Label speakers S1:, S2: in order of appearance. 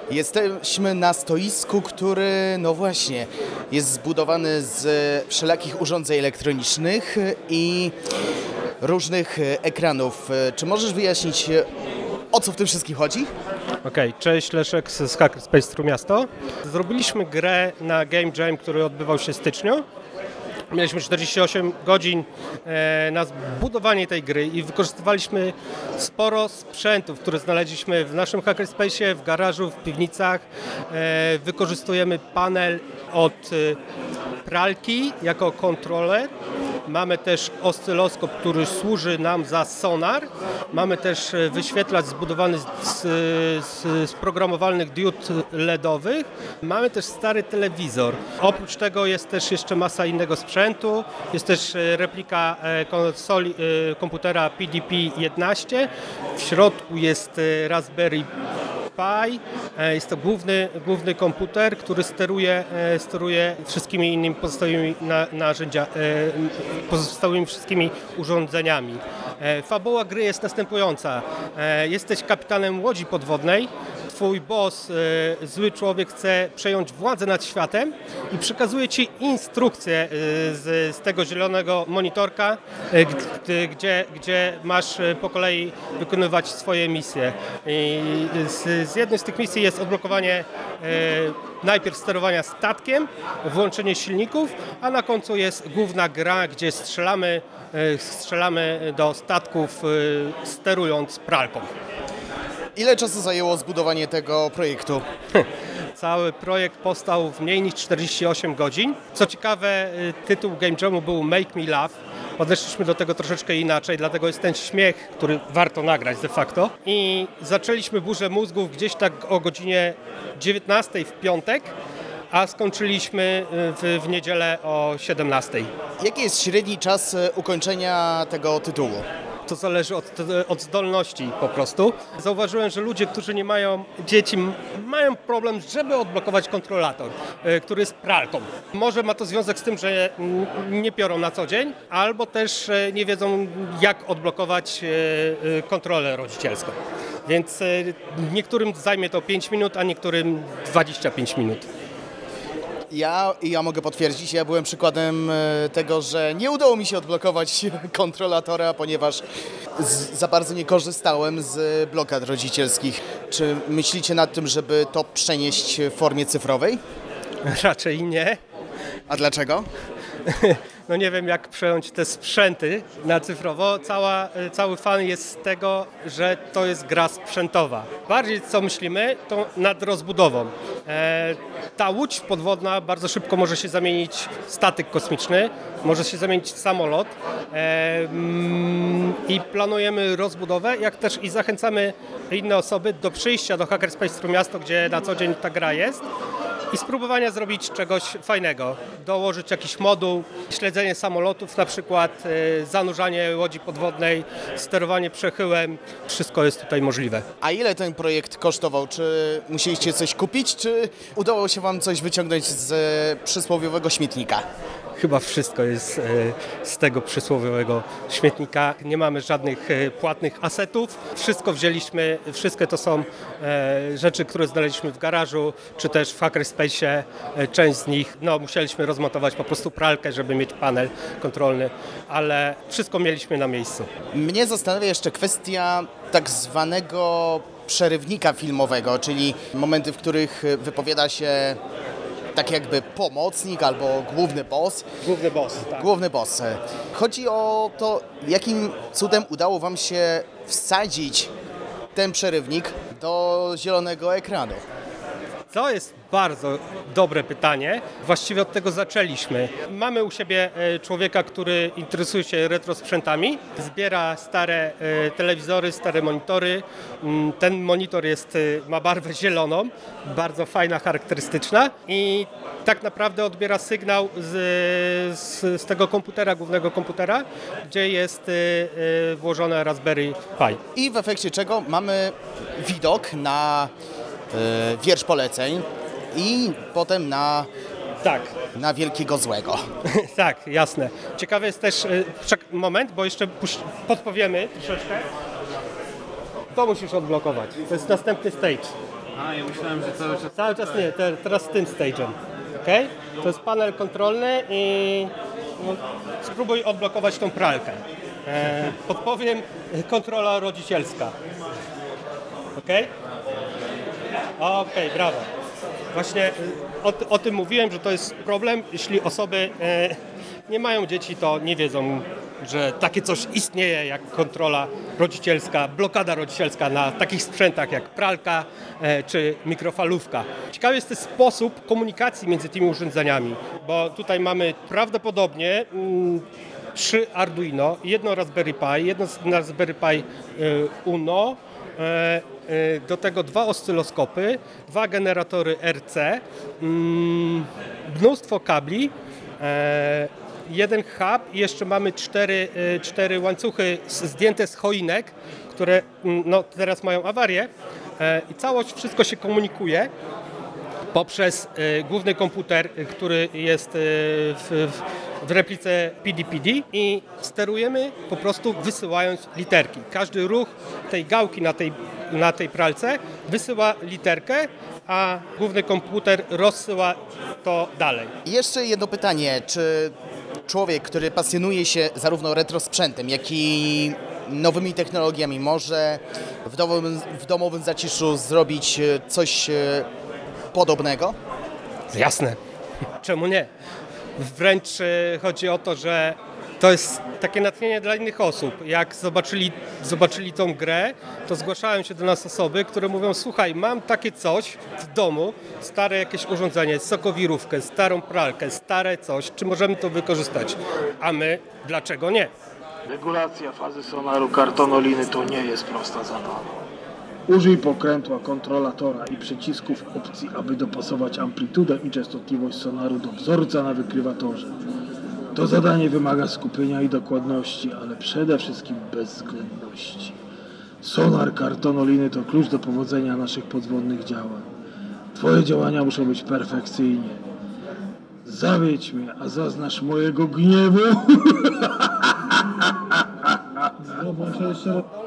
S1: Jesteśmy na stoisku, który, no właśnie, jest zbudowany z wszelakich urządzeń elektronicznych i różnych ekranów. Czy możesz wyjaśnić, o co w tym wszystkim chodzi?
S2: Okej, cześć, Leszek z Hackerspace Trójmiasto. Zrobiliśmy grę na Game Jam, który odbywał się w styczniu. Mieliśmy 48 godzin na zbudowanie tej gry i wykorzystywaliśmy sporo sprzętów, które znaleźliśmy w naszym hackerspace'ie, w garażu, w piwnicach. Wykorzystujemy panel od pralki jako kontroler. Mamy też oscyloskop, który służy nam za sonar. Mamy też wyświetlacz zbudowany z programowalnych diod LEDowych. Mamy też stary telewizor. Oprócz tego jest też jeszcze masa innego sprzętu. Jest też replika konsoli komputera PDP-11. W środku jest Raspberry Pi. Jest to główny komputer, który steruje wszystkimi innymi pozostałymi wszystkimi urządzeniami. Fabuła gry jest następująca. Jesteś kapitanem łodzi podwodnej. Twój boss, zły człowiek, chce przejąć władzę nad światem i przekazuje ci instrukcje z tego zielonego monitorka, gdzie masz po kolei wykonywać swoje misje. I z jednej z tych misji jest odblokowanie najpierw sterowania statkiem, włączenie silników, a na końcu jest główna gra, gdzie strzelamy do statków, sterując pralką.
S1: Ile czasu zajęło zbudowanie tego projektu?
S2: Cały projekt powstał w mniej niż 48 godzin. Co ciekawe, tytuł Game Jamu był Make Me Laugh. Podeszliśmy do tego troszeczkę inaczej, dlatego jest ten śmiech, który warto nagrać de facto. I zaczęliśmy burzę mózgów gdzieś tak o godzinie 19 w piątek, a skończyliśmy w niedzielę o 17.
S1: Jaki jest średni czas ukończenia tego tytułu?
S2: To zależy od zdolności po prostu. Zauważyłem, że ludzie, którzy nie mają dzieci, mają problem, żeby odblokować kontrolator, który jest pralką. Może ma to związek z tym, że nie piorą na co dzień, albo też nie wiedzą, jak odblokować kontrolę rodzicielską. Więc niektórym zajmie to 5 minut, a niektórym 25 minut.
S1: Ja mogę potwierdzić, ja byłem przykładem tego, że nie udało mi się odblokować kontrolatora, ponieważ za bardzo nie korzystałem z blokad rodzicielskich. Czy myślicie nad tym, żeby to przenieść w formie cyfrowej?
S2: Raczej nie.
S1: A dlaczego?
S2: No nie wiem, jak przejąć te sprzęty na cyfrowo. Cały fan jest z tego, że to jest gra sprzętowa. Bardziej co myślimy, to nad rozbudową. Ta łódź podwodna bardzo szybko może się zamienić w statek kosmiczny, może się zamienić w samolot i planujemy rozbudowę, jak też i zachęcamy inne osoby do przyjścia do Hackerspace Trójmiasto, gdzie na co dzień ta gra jest, i spróbowania zrobić czegoś fajnego. Dołożyć jakiś moduł, śledzenie samolotów na przykład, zanurzanie łodzi podwodnej, sterowanie przechyłem. Wszystko jest tutaj możliwe.
S1: A ile ten projekt kosztował? Czy musieliście coś kupić, czy udało się wam coś wyciągnąć z przysłowiowego śmietnika?
S2: Chyba wszystko jest z tego przysłowiowego śmietnika. Nie mamy żadnych płatnych asetów. Wszystko wzięliśmy, wszystkie to są rzeczy, które znaleźliśmy w garażu, czy też w Hackerspace'ie. Część z nich, musieliśmy rozmontować po prostu pralkę, żeby mieć panel kontrolny, ale wszystko mieliśmy na miejscu.
S1: Mnie zastanawia jeszcze kwestia tak zwanego przerywnika filmowego, czyli momenty, w których wypowiada się tak jakby pomocnik albo główny boss.
S2: Główny boss, tak.
S1: Główny boss. Chodzi o to, jakim cudem udało wam się wsadzić ten przerywnik do zielonego ekranu.
S2: To jest bardzo dobre pytanie. Właściwie od tego zaczęliśmy. Mamy u siebie człowieka, który interesuje się retro sprzętami. Zbiera stare telewizory, stare monitory. Ten monitor ma barwę zieloną, bardzo fajna, charakterystyczna i tak naprawdę odbiera sygnał z tego komputera, głównego komputera, gdzie jest włożone Raspberry Pi.
S1: I w efekcie czego mamy widok na wiersz poleceń i potem na wielkiego złego.
S2: Tak, jasne. Ciekawe jest też, moment, bo jeszcze podpowiemy troszeczkę. To musisz odblokować. To jest następny stage.
S3: A, ja myślałem, że cały czas...
S2: Cały czas nie, teraz z tym stage'em. Okay? To jest panel kontrolny i spróbuj odblokować tą pralkę. Podpowiem, kontrola rodzicielska. Okej? Okej, brawo. Właśnie o tym mówiłem, że to jest problem, jeśli osoby nie mają dzieci, to nie wiedzą, że takie coś istnieje jak kontrola rodzicielska, blokada rodzicielska na takich sprzętach jak pralka czy mikrofalówka. Ciekawy jest też sposób komunikacji między tymi urządzeniami, bo tutaj mamy prawdopodobnie 3 Arduino, jedno Raspberry Pi, jedno Raspberry Pi Uno, do tego 2 oscyloskopy, 2 generatory RC, mnóstwo kabli, jeden hub i jeszcze mamy 4 łańcuchy zdjęte z choinek, które no, teraz mają awarię i całość, wszystko się komunikuje poprzez główny komputer, który jest w replice PD-PD i sterujemy po prostu wysyłając literki. Każdy ruch tej gałki na tej pralce wysyła literkę, a główny komputer rozsyła to dalej.
S1: I jeszcze jedno pytanie, czy człowiek, który pasjonuje się zarówno retrosprzętem, jak i nowymi technologiami, może w domowym zaciszu zrobić coś podobnego?
S2: Jasne. Czemu nie? Wręcz chodzi o to, że to jest takie natchnienie dla innych osób. Jak zobaczyli tą grę, to zgłaszają się do nas osoby, które mówią: słuchaj, mam takie coś w domu, stare jakieś urządzenie, sokowirówkę, starą pralkę, stare coś, czy możemy to wykorzystać? A my, dlaczego nie?
S4: Regulacja fazy sonaru kartonoliny to nie jest prosta zabawa.
S5: Użyj pokrętła, kontrolatora i przycisków opcji, aby dopasować amplitudę i częstotliwość sonaru do wzorca na wykrywatorze. To zadanie wymaga skupienia i dokładności, ale przede wszystkim bezwzględności. Sonar kartonoliny to klucz do powodzenia naszych podwodnych działań. Twoje działania muszą być perfekcyjnie. Zawiedź mnie, a zaznasz mojego gniewu. Zobacz jeszcze raz.